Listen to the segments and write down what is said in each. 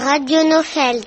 Radio Nofeld.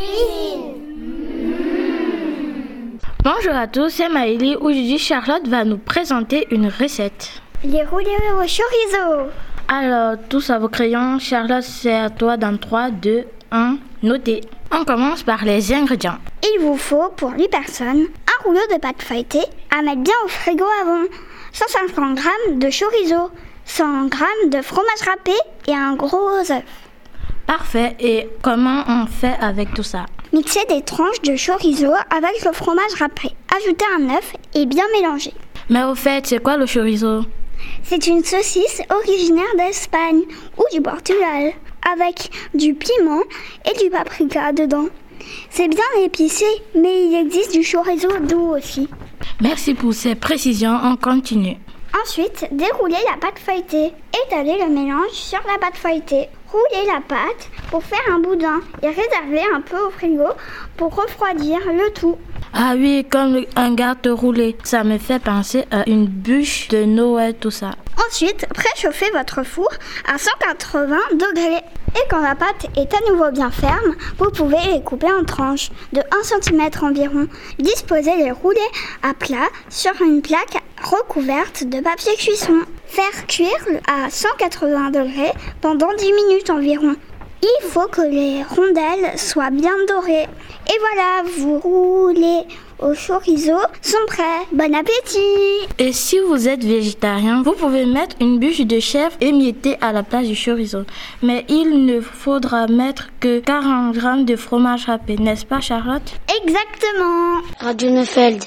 Bonjour à tous, c'est Maëlie. Aujourd'hui, Charlotte va nous présenter une recette. Les roulés au chorizo. Alors, tous à vos crayons. Charlotte, c'est à toi dans 3, 2, 1, notez. On commence par les ingrédients. Il vous faut pour 8 personnes un rouleau de pâte feuilletée à mettre bien au frigo avant, 150 g de chorizo, 100 g de fromage râpé et un gros œuf. Parfait. Et comment on fait avec tout ça? Mixez des tranches de chorizo avec le fromage râpé. Ajoutez un œuf et bien mélanger. Mais au fait, c'est quoi le chorizo? C'est une saucisse originaire d'Espagne ou du Portugal, avec du piment et du paprika dedans. C'est bien épicé, mais il existe du chorizo doux aussi. Merci pour ces précisions, on continue. Ensuite, déroulez la pâte feuilletée. Étalez le mélange sur la pâte feuilletée. Roulez la pâte pour faire un boudin et réservez un peu au frigo pour refroidir le tout. Ah oui, comme un gâteau roulé. Ça me fait penser à une bûche de Noël, tout ça. Ensuite, préchauffez votre four à 180 degrés. Et quand la pâte est à nouveau bien ferme, vous pouvez les couper en tranches de 1 cm environ. Disposez les roulés à plat sur une plaque recouverte de papier cuisson. Faire cuire à 180 degrés pendant 10 minutes environ. Il faut que les rondelles soient bien dorées. Et voilà, vos roulés au chorizo sont prêts. Bon appétit! Et si vous êtes végétarien, vous pouvez mettre une bûche de chèvre émiettée à la place du chorizo. Mais il ne faudra mettre que 40 g de fromage râpé, n'est-ce pas Charlotte? Exactement! Radio Nofeld.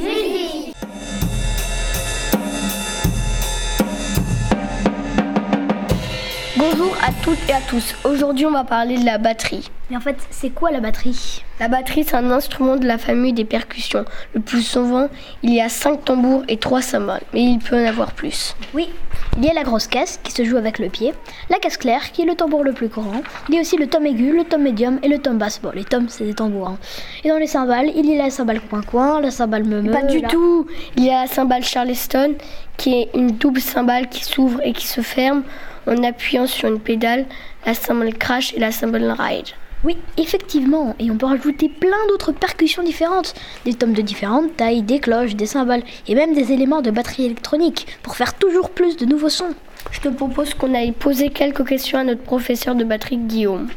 Bonjour à toutes et à tous. Aujourd'hui, on va parler de la batterie. Mais en fait, c'est quoi la batterie? La batterie, c'est un instrument de la famille des percussions. Le plus souvent, il y a 5 tambours et 3 cymbales, mais il peut en avoir plus. Oui, il y a la grosse caisse qui se joue avec le pied, la caisse claire qui est le tambour le plus courant, il y a aussi le tom aigu, le tom médium et le tom basse. Bon, les toms, c'est des tambours. Et dans les cymbales, il y a la cymbale coin-coin, la cymbale meumeu. Pas du tout. Il y a la cymbale Charleston, qui est une double cymbale qui s'ouvre et qui se ferme en appuyant sur une pédale, la cymbale crash et la cymbale ride. Oui, effectivement, et on peut rajouter plein d'autres percussions différentes, des toms de différentes tailles, des cloches, des cymbales et même des éléments de batterie électronique pour faire toujours plus de nouveaux sons. Je te propose qu'on aille poser quelques questions à notre professeur de batterie Guillaume.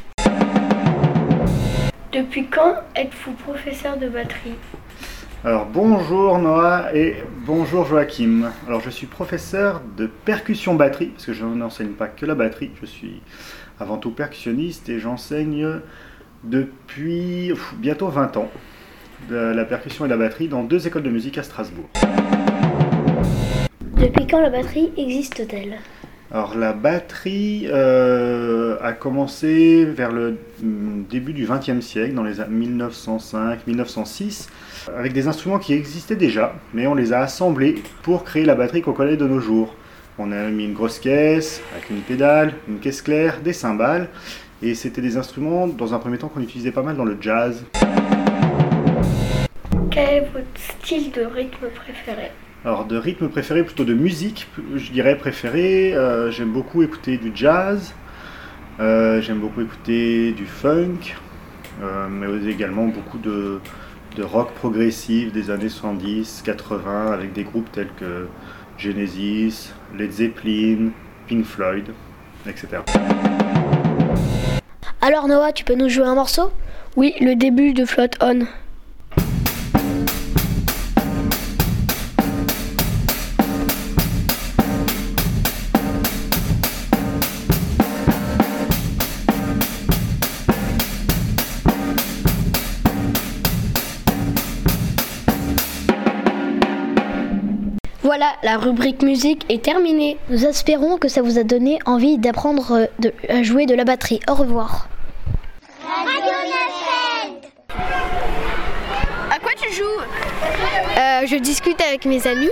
Depuis quand êtes-vous professeur de batterie ? Alors bonjour Noah et bonjour Joachim. Alors je suis professeur de percussion batterie, parce que je n'enseigne pas que la batterie, je suis avant tout percussionniste et j'enseigne depuis bientôt 20 ans de la percussion et la batterie dans 2 écoles de musique à Strasbourg. Depuis quand la batterie existe-t-elle ? Alors la batterie a commencé vers le début du XXe siècle, dans les années 1905-1906, avec des instruments qui existaient déjà, mais on les a assemblés pour créer la batterie qu'on connaît de nos jours. On a mis une grosse caisse, avec une pédale, une caisse claire, des cymbales, et c'était des instruments, dans un premier temps, qu'on utilisait pas mal dans le jazz. Quel est votre style de rythme préféré ? Alors de rythme préféré, plutôt de musique, je dirais préféré, j'aime beaucoup écouter du jazz, j'aime beaucoup écouter du funk, mais également beaucoup de rock progressif des années 70, 80, avec des groupes tels que Genesis, Led Zeppelin, Pink Floyd, etc. Alors Noah, tu peux nous jouer un morceau ? Oui, le début de Float On. Voilà, la rubrique musique est terminée. Nous espérons que ça vous a donné envie d'apprendre à jouer de la batterie. Au revoir. Radio Nofeld. À quoi tu joues ? Je discute avec mes amis.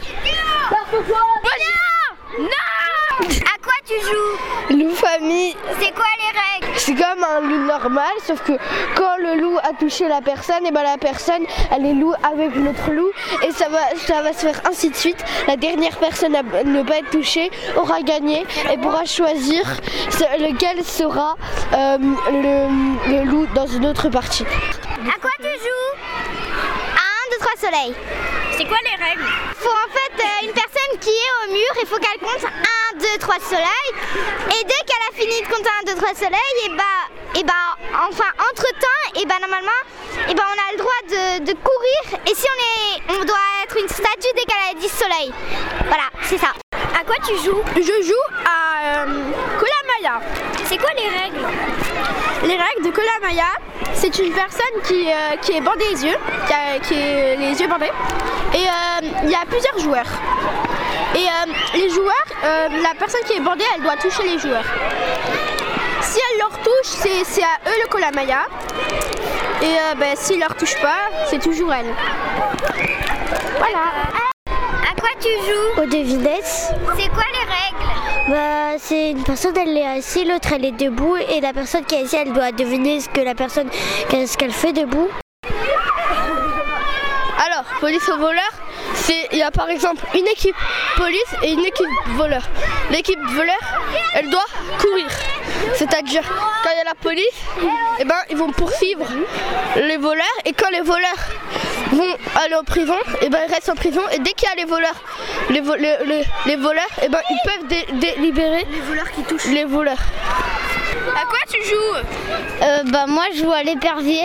Non ! À quoi tu joues ? Loup famille. C'est quoi les règles ? C'est comme un loup normal, sauf que quand le loup a touché la personne, et ben la personne, elle est loup avec l'autre loup, et ça va se faire ainsi de suite. La dernière personne à ne pas être touchée aura gagné et pourra choisir lequel sera le loup dans une autre partie. À quoi tu joues? À 1, 2, 3 soleil. C'est quoi les règles? Faut en fait une personne qui est au mur, il faut qu'elle compte 1, 2, 3 soleil. Et dès qu'elle a fini de compter 1, 2, 3 soleil, enfin normalement, on a le droit de courir. Et si on doit être une statue dès qu'elle a 10 soleils. Voilà, c'est ça. À quoi tu joues? Je joue à Kola-Maya. C'est quoi les règles? Les règles de Kola-Maya, c'est une personne qui est bandée les yeux, qui est les yeux bandés. Et il y a plusieurs joueurs. Et les joueurs, la personne qui est bandée, elle doit toucher les joueurs. Si elle leur touche, c'est à eux le Kola-Maya. Et s'ils leur touchent pas, c'est toujours elle. Voilà. À quoi tu joues? Aux devinettes. C'est quoi les règles? C'est une personne, elle est assise, l'autre elle est debout. Et la personne qui est assise, elle doit deviner ce qu'elle fait debout. Alors, police au voleur, il y a par exemple une équipe police et une équipe voleur. L'équipe voleur, elle doit courir. C'est-à-dire, quand il y a la police, ils vont poursuivre les voleurs. Et quand les voleurs vont aller en prison, ils restent en prison. Et dès qu'il y a les voleurs, les voleurs, ils peuvent délibérer les voleurs qui touchent les voleurs. À quoi tu joues? Moi je joue à l'épervier.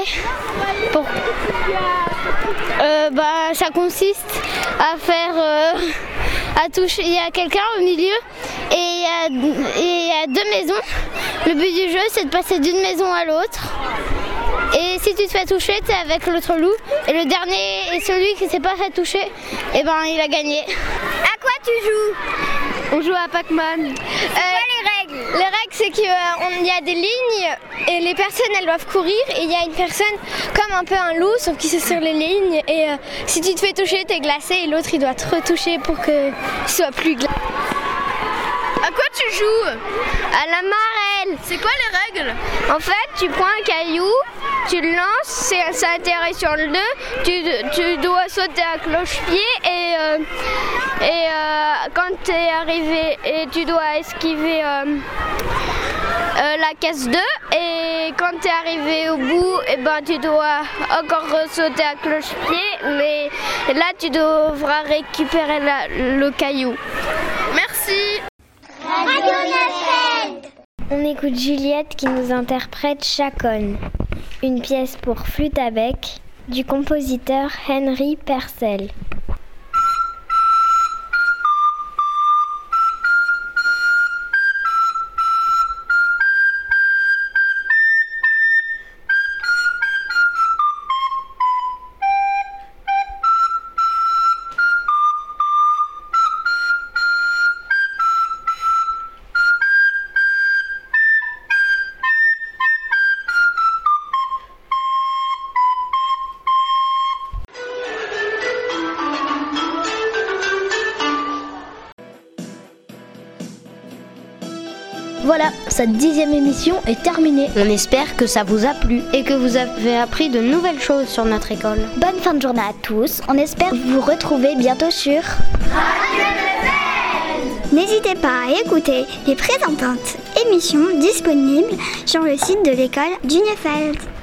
Ça consiste à faire à toucher. Il y a quelqu'un au milieu et il y a 2 maisons. Le but du jeu c'est de passer d'une maison à l'autre. Et si tu te fais toucher, t'es avec l'autre loup. Et le dernier est celui qui s'est pas fait toucher. Il a gagné. À quoi tu joues? On joue à Pac-Man. C'est quoi les règles? Les règles, c'est qu'il y a des lignes et les personnes, elles doivent courir. Et il y a une personne comme un peu un loup, sauf qu'il est sur les lignes. Et si tu te fais toucher, t'es glacé et l'autre, il doit te retoucher pour que tu sois plus glacé. À quoi tu joues? À la marelle. C'est quoi les règles? En fait, tu prends un caillou, tu le lances, ça atterrit sur le nœud, tu dois sauter à cloche-pied et quand tu es arrivé, et tu dois esquiver la case 2 et quand tu es arrivé au bout, tu dois encore sauter à cloche-pied, mais là tu devras récupérer le caillou. Merci. Radio Nefeld. On écoute Juliette qui nous interprète Chaconne, une pièce pour flûte à bec du compositeur Henry Purcell. Voilà, cette 10e émission est terminée. On espère que ça vous a plu et que vous avez appris de nouvelles choses sur notre école. Bonne fin de journée à tous. On espère vous retrouver bientôt sur Radio Nefeld. N'hésitez pas à écouter les précédentes émissions disponibles sur le site de l'école du Nefeld.